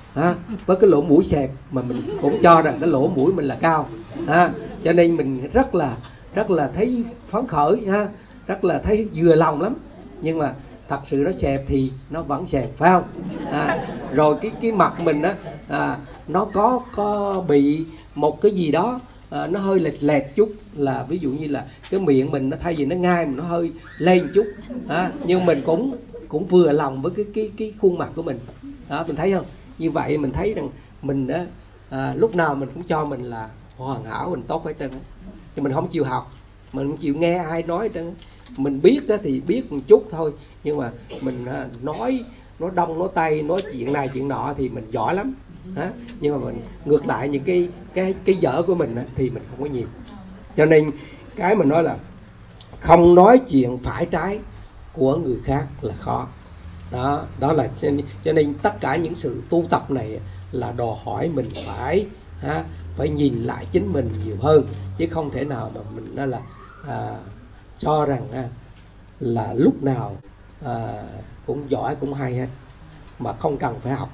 với cái lỗ mũi xẹp mà mình cũng cho rằng cái lỗ mũi mình là cao, cho nên mình rất là thấy phấn khởi, rất là thấy vừa lòng lắm. Nhưng mà thật sự nó xẹp thì nó vẫn xẹp, phải không? Rồi cái mặt mình á, nó có bị một cái gì đó nó hơi lệch lệch chút, là ví dụ như là cái miệng mình nó thay vì nó ngai mà nó hơi lên chút, nhưng mình cũng vừa lòng với cái khuôn mặt của mình đó, mình thấy không? Như vậy mình thấy rằng mình á, lúc nào mình cũng cho mình là hoàn hảo, mình tốt hết trơn á, nhưng mình không chịu học, mình không chịu nghe ai nói hết trơn á. Mình biết á thì biết một chút thôi, nhưng mà mình nói đông nói tây, nói chuyện này chuyện nọ thì mình giỏi lắm, nhưng mà mình ngược lại những cái dở của mình á, thì mình không có nhiều. Cho nên cái mà nói là không nói chuyện phải trái của người khác là khó. Đó là cho nên tất cả những sự tu tập này là đòi hỏi mình phải nhìn lại chính mình nhiều hơn, chứ không thể nào mà mình là cho rằng là lúc nào cũng giỏi cũng hay hết mà không cần phải học.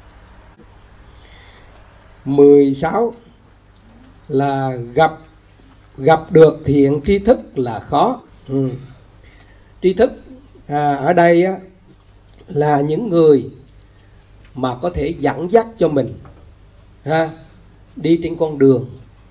16 là gặp được thiện tri thức là khó. Tri thức ở đây á, là những người mà có thể dẫn dắt cho mình đi trên con đường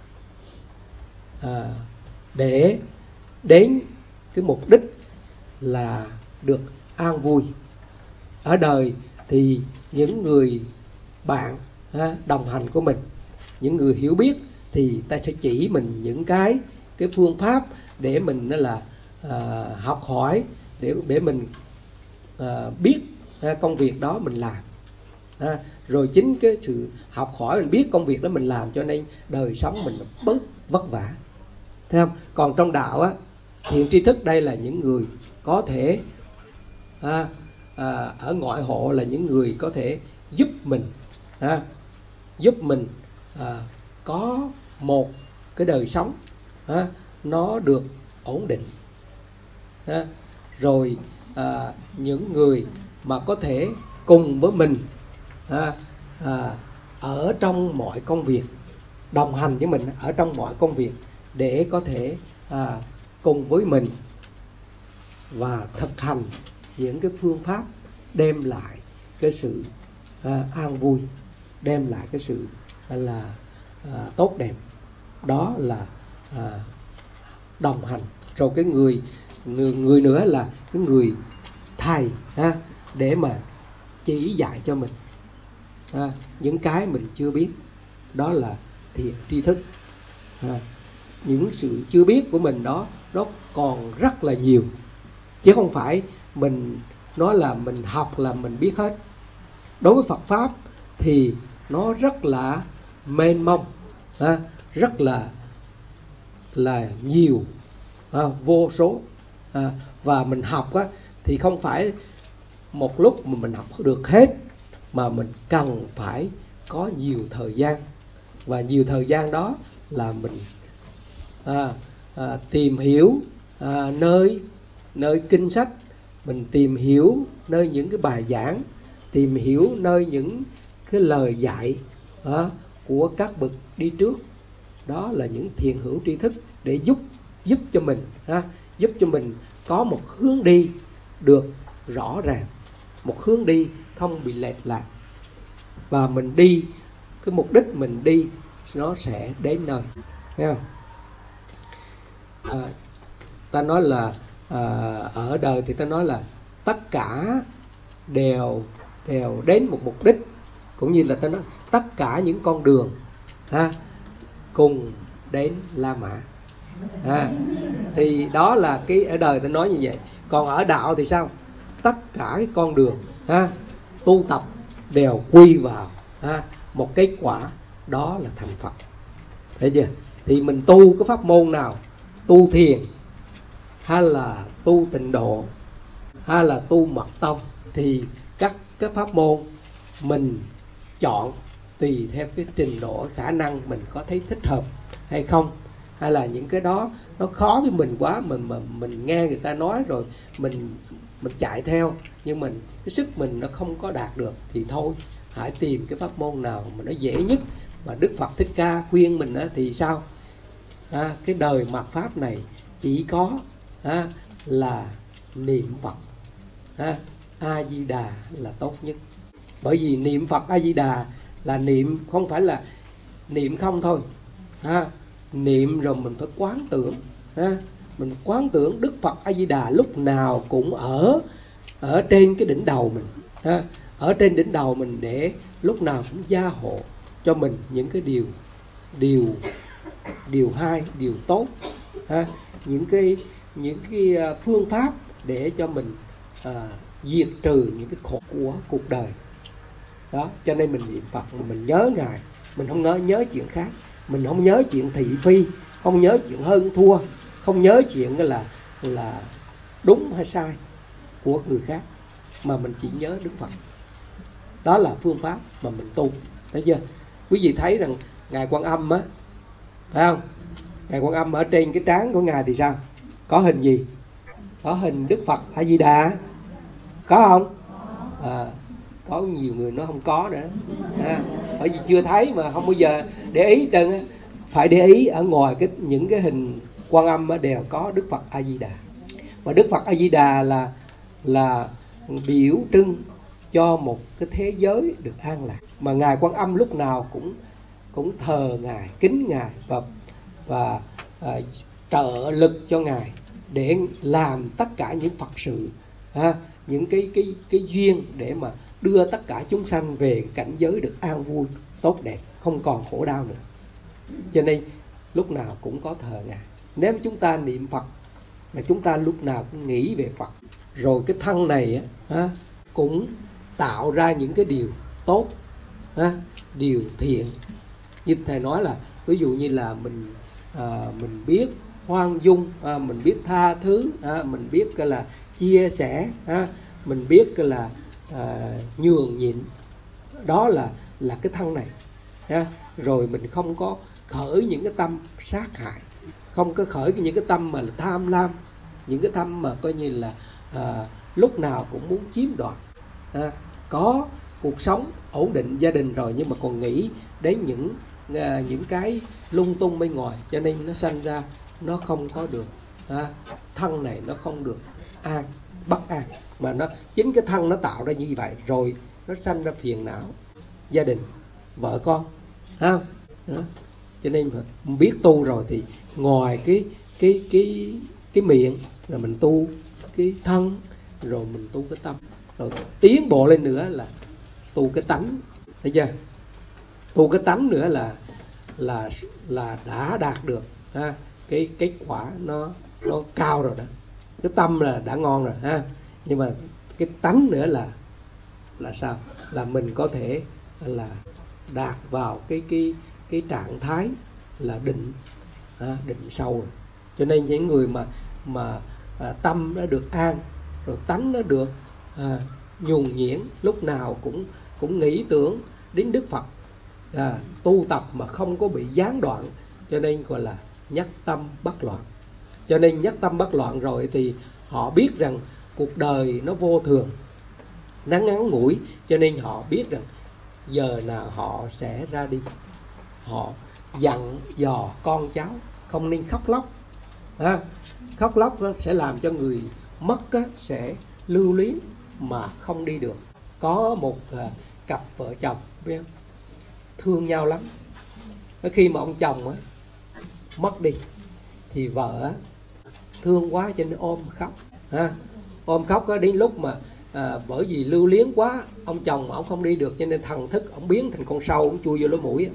để đến cái mục đích là được an vui. Ở đời thì những người bạn đồng hành của mình, những người hiểu biết, thì ta sẽ chỉ mình những cái phương pháp để mình học hỏi, để mình biết công việc đó mình làm. Rồi chính cái sự học hỏi mình biết công việc đó mình làm, cho nên đời sống mình bớt vất vả, thấy không? Còn trong đạo á, thiện tri thức đây là những người có thể ở ngoại hộ, là những người có thể giúp mình có một cái đời sống nó được ổn định. Rồi những người mà có thể cùng với mình ở trong mọi công việc, đồng hành với mình ở trong mọi công việc, để có thể cùng với mình và thực hành những cái phương pháp đem lại cái sự an vui, đem lại cái sự tốt đẹp. Đó là đồng hành. Rồi cái người nữa là cái người thầy để mà chỉ dạy cho mình những cái mình chưa biết. Đó là thiện tri thức. Những sự chưa biết của mình đó, nó còn rất là nhiều, chứ không phải mình nói là mình học là mình biết hết. Đối với Phật Pháp thì nó rất là mênh mông, rất là nhiều, vô số. Và mình học thì không phải một lúc mà mình học được hết, mà mình cần phải có nhiều thời gian. Và nhiều thời gian đó là mình tìm hiểu nơi kinh sách, mình tìm hiểu nơi những cái bài giảng, tìm hiểu nơi những cái lời dạy của các bậc đi trước. Đó là những thiện hữu tri thức để giúp cho mình giúp cho mình có một hướng đi được rõ ràng, một hướng đi không bị lệch lạc, và mình đi cái mục đích mình đi nó sẽ đến nơi, thấy không? Ta nói là ở đời thì ta nói là tất cả đều đến một mục đích, cũng như là ta nói tất cả những con đường cùng đến La Mã. Thì đó là cái ở đời ta nói như vậy. Còn ở đạo thì sao? Tất cả cái con đường tu tập đều quy vào một kết quả, đó là thành Phật. Thấy chưa? Thì mình tu cái pháp môn nào, tu thiền hay là tu tịnh độ hay là tu mật tông, thì các cái pháp môn mình chọn tùy theo cái trình độ khả năng mình có thấy thích hợp hay không, hay là những cái đó nó khó với mình quá, mình nghe người ta nói rồi mình chạy theo, nhưng cái sức mình nó không có đạt được thì thôi, hãy tìm cái pháp môn nào mà nó dễ nhất. Mà Đức Phật Thích Ca khuyên mình thì sao? Cái đời mạt pháp này chỉ có là niệm Phật A Di Đà là tốt nhất. Bởi vì niệm Phật A Di Đà là niệm, không phải là niệm không thôi. Niệm rồi mình phải quán tưởng. Mình quán tưởng Đức Phật A Di Đà lúc nào cũng ở trên cái đỉnh đầu mình, ở trên đỉnh đầu mình, để lúc nào cũng gia hộ cho mình những cái điều hay, điều tốt, những cái phương pháp để cho mình diệt trừ những cái khổ của cuộc đời. Đó, cho nên mình niệm Phật, mình nhớ Ngài, mình không nhớ chuyện khác, mình không nhớ chuyện thị phi, không nhớ chuyện hơn thua, không nhớ chuyện là đúng hay sai của người khác, mà mình chỉ nhớ Đức Phật. Đó là phương pháp mà mình tu, thấy chưa? Quý vị thấy rằng Ngài Quan Âm á, phải không? Ngài Quan Âm ở trên cái trán của Ngài thì sao? Có hình gì? Có hình Đức Phật A Di Đà, có không? Có nhiều người nó không có nữa, bởi vì chưa thấy mà không bao giờ để ý trơn á. Phải để ý ở ngoài những cái hình Quan Âm đều có Đức Phật A Di Đà. Và Đức Phật A Di Đà là biểu trưng cho một cái thế giới được an lạc. Mà Ngài Quan Âm lúc nào cũng thờ Ngài, kính Ngài và trợ lực cho Ngài để làm tất cả những Phật sự, những cái duyên để mà đưa tất cả chúng sanh về cảnh giới được an vui, tốt đẹp, không còn khổ đau nữa. Cho nên lúc nào cũng có thờ Ngài. Nếu chúng ta niệm Phật mà chúng ta lúc nào cũng nghĩ về Phật, rồi cái thân này cũng tạo ra những cái điều tốt, điều thiện. Như thầy nói là ví dụ như là mình biết khoan dung, mình biết tha thứ, mình biết là chia sẻ, mình biết là nhường nhịn. Đó là cái thân này. Rồi mình không có khởi những cái tâm sát hại, không có khởi những cái tâm mà là tham lam, những cái tâm mà coi như là lúc nào cũng muốn chiếm đoạt. Có cuộc sống ổn định gia đình rồi, nhưng mà còn nghĩ đến những cái lung tung bên ngoài, cho nên nó sanh ra nó không có được, thân này nó không được bất an, mà chính cái thân nó tạo ra như vậy, rồi nó sanh ra phiền não gia đình, vợ con, cho nên biết tu rồi thì ngoài cái miệng là mình tu cái thân, rồi mình tu cái tâm, rồi tiến bộ lên nữa là tu cái tánh, thấy chưa? Tu cái tánh nữa là đã đạt được cái kết quả nó cao rồi đó. Cái tâm là đã ngon rồi nhưng mà cái tánh nữa là sao? Là mình có thể là đạt vào cái trạng thái là định sâu rồi. Cho nên những người mà tâm nó được an, rồi tánh nó được nhuần nhuyễn, lúc nào cũng nghĩ tưởng đến Đức Phật, tu tập mà không có bị gián đoạn, cho nên gọi là nhất tâm bất loạn. Cho nên nhất tâm bất loạn rồi thì họ biết rằng cuộc đời nó vô thường, nó ngắn ngủi, cho nên họ biết rằng giờ nào họ sẽ ra đi. Họ dặn dò con cháu không nên khóc lóc. Khóc lóc sẽ làm cho người mất sẽ lưu luyến mà không đi được. Có một cặp vợ chồng biết không? Thương nhau lắm. Khi mà ông chồng mất đi thì vợ thương quá cho nên ôm khóc. Ôm khóc đến lúc mà bởi vì lưu luyến quá, ông chồng mà ông không đi được, cho nên thần thức ông biến thành con sâu, ông chui vô lỗ mũi.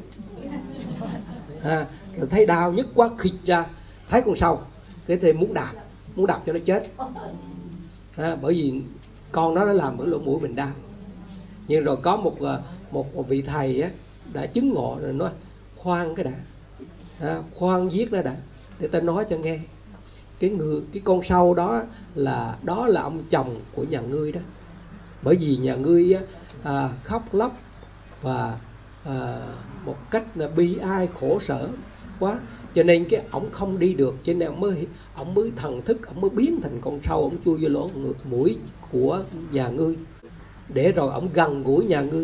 Rồi thấy đau nhức quá, khịt ra thấy con sâu, cái thì muốn đạp cho nó chết. Bởi vì con nó làm ở lỗ mũi mình đau. Nhưng rồi có một vị thầy đã chứng ngộ rồi nói khoan cái đã, khoan giết nó đã, để ta nói cho nghe. Cái con sâu đó là ông chồng của nhà ngươi đó. Bởi vì nhà ngươi khóc lóc và một cách là bi ai khổ sở quá, cho nên cái ổng không đi được, cho nên ổng mới thần thức, ổng mới biến thành con sâu, ổng chui vô lỗ mũi của nhà ngươi, để rồi ổng gần gũi nhà ngươi,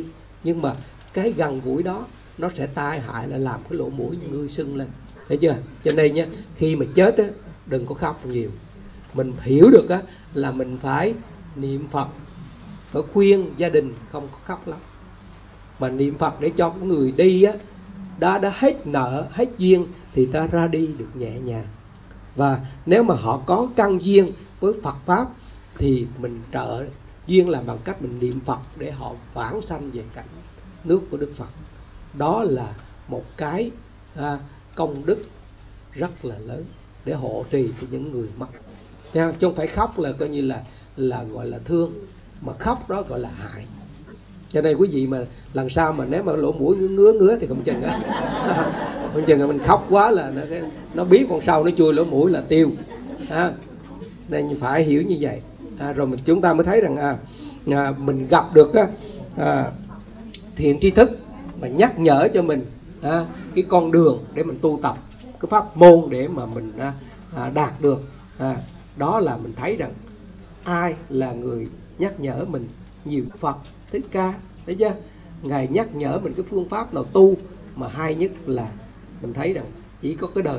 nhưng mà cái gần gũi đó nó sẽ tai hại, là làm cái lỗ mũi ngươi sưng lên, thấy chưa? Cho nên nhá, khi mà chết á, đừng có khóc nhiều. Mình hiểu được á là mình phải niệm Phật, phải khuyên gia đình không có khóc lắm, mà niệm Phật để cho cái người đi á đã hết nợ hết duyên thì ta ra đi được nhẹ nhàng. Và nếu mà họ có căn duyên với Phật pháp thì mình trợ duyên là bằng cách mình niệm Phật để họ vãng sanh về cảnh nước của Đức Phật. Đó là một cái công đức rất là lớn để hộ trì cho những người mất. Chứ không phải khóc là coi như là gọi là thương, mà khóc đó gọi là hại. Cho nên quý vị mà lần sau mà nếu mà lỗ mũi ngứa thì không chừng á không chừng là mình khóc quá là nó biết con sâu nó chui lỗ mũi là tiêu. Nên phải hiểu như vậy. Rồi chúng ta mới thấy rằng mình gặp được thiện tri thức mà nhắc nhở cho mình cái con đường để mình tu tập, cái pháp môn để mà mình đạt được. Đó là mình thấy rằng ai là người nhắc nhở mình nhiều? Phật Thích Ca, thấy chưa? Ngài nhắc nhở mình cái phương pháp nào tu mà hay nhất là mình thấy rằng chỉ có cái đời